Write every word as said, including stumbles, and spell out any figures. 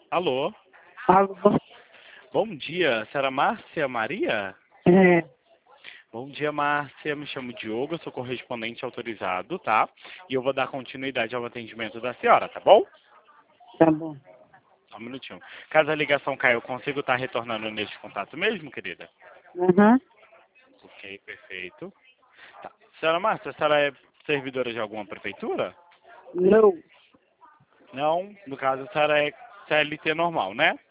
Alô? Alô? Bom dia, senhora Márcia Maria? É, Bom dia, Márcia. Me chamo Diogo, eu sou correspondente autorizado, tá? E eu vou dar continuidade ao atendimento da senhora, tá bom? tá bom. Só um minutinho. Caso a ligação caia, eu consigo estar retornando neste contato mesmo, querida? Uhum. Ok, perfeito. Tá. Senhora Márcia, a senhora é servidora de alguma prefeitura? Não, Não, no caso a senhora é C L T normal, né?